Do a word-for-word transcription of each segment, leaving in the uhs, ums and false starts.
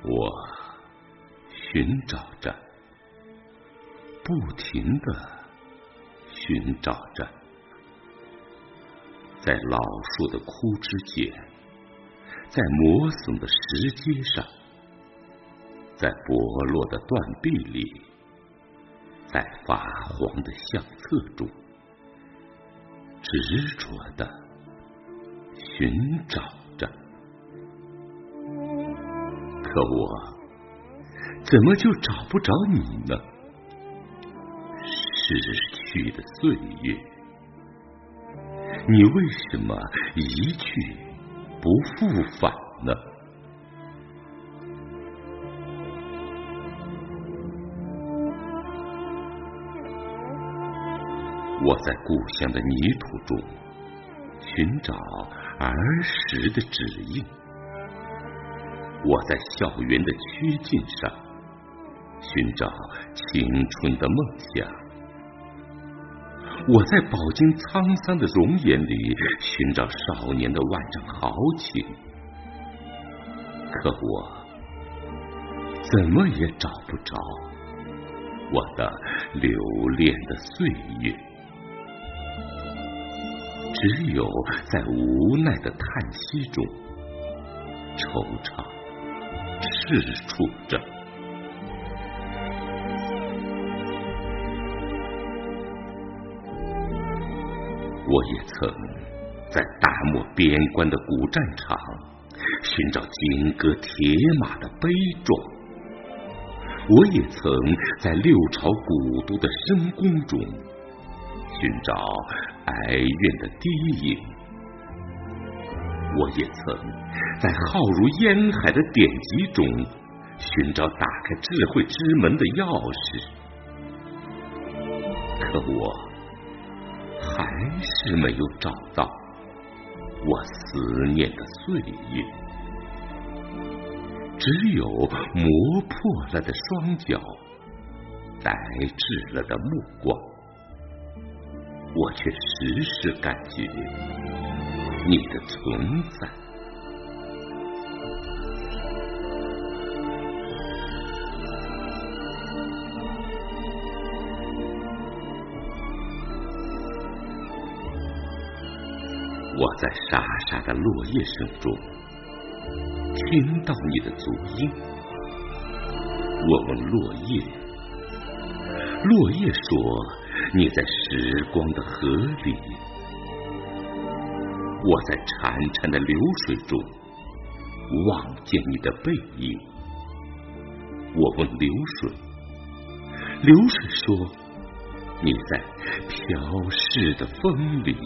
我寻找着，不停地寻找着，在老树的枯枝间，在磨损的石阶上，在剥落的断壁里，在发黄的相册中，执着地寻找着。可我怎么就找不着你呢？逝去的岁月，你为什么一去不复返呢？我在故乡的泥土中寻找儿时的指印，我在校园的曲径上寻找青春的梦想，我在饱经沧桑的容颜里寻找少年的万丈豪情，可我怎么也找不着我的留恋的岁月，只有在无奈的叹息中惆怅踟蹰着。我也曾在大漠边关的古战场寻找金戈铁马的悲壮，我也曾在六朝古都的深宫中寻找哀怨的低吟，我也曾在浩如烟海的典籍中寻找打开智慧之门的钥匙，可我还是没有找到我思念的岁月，只有磨破了的双脚，呆滞了的目光，我却时时感觉你的存在。我在沙沙的落叶声中听到你的足音，我问落叶，落叶说你在时光的河里。我在潺潺的流水中望见你的背影，我问流水，流水说你在飘逝的风里。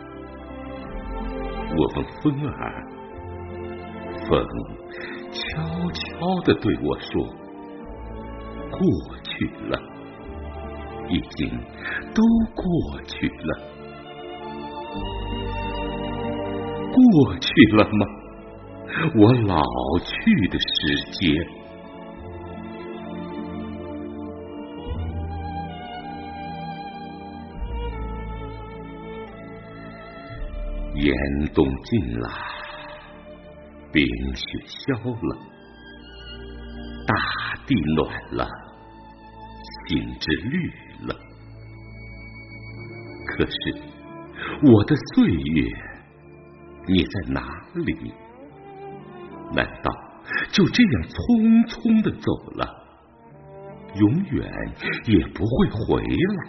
我问风儿，风悄悄地对我说，过去了，已经都过去了。过去了吗？我老去的时间。严冬尽了，冰雪消了，大地暖了，心枝绿了。可是我的岁月，你在哪里？难道就这样匆匆地走了，永远也不会回来？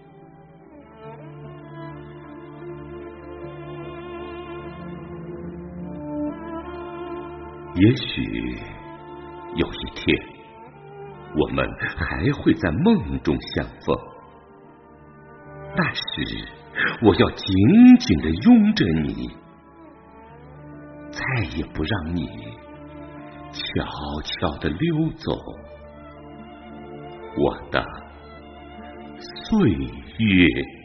也许有一天，我们还会在梦中相逢，那时我要紧紧地拥着你，再也不让你悄悄地溜走，我的岁月。